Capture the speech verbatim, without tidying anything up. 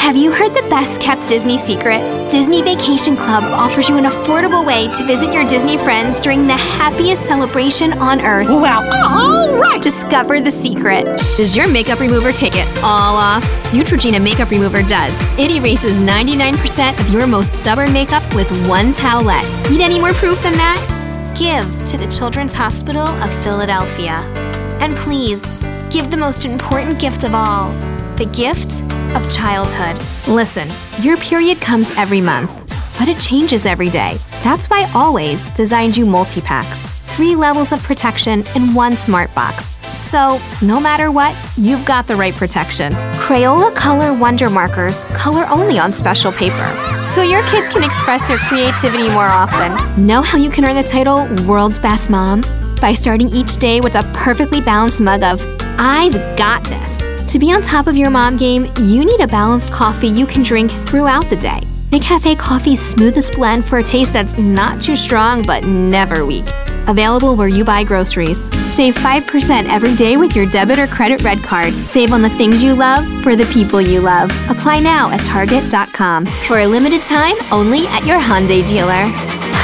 Have you heard the best-kept Disney secret? Disney Vacation Club offers you an affordable way to visit your Disney friends during the happiest celebration on Earth. Well, all right! Discover the secret. Does your makeup remover take it all off? Neutrogena Makeup Remover does. It erases ninety-nine percent of your most stubborn makeup with one towelette. Need any more proof than that? Give to the Children's Hospital of Philadelphia. And please, give the most important gift of all, the gift of childhood. Listen, your period comes every month, but it changes every day. That's why Always designed you multi-packs. Three levels of protection in one smart box. So, no matter what, you've got the right protection. Crayola Color Wonder Markers color only on special paper, so your kids can express their creativity more often. Know how you can earn the title World's Best Mom? By starting each day with a perfectly balanced mug of I've got this. To be on top of your mom game, you need a balanced coffee you can drink throughout the day. McCafe Coffee's smoothest blend for a taste that's not too strong but never weak. Available where you buy groceries. Save five percent every day with your debit or credit red card. Save on the things you love for the people you love. Apply now at Target dot com. For a limited time, only at your Hyundai dealer.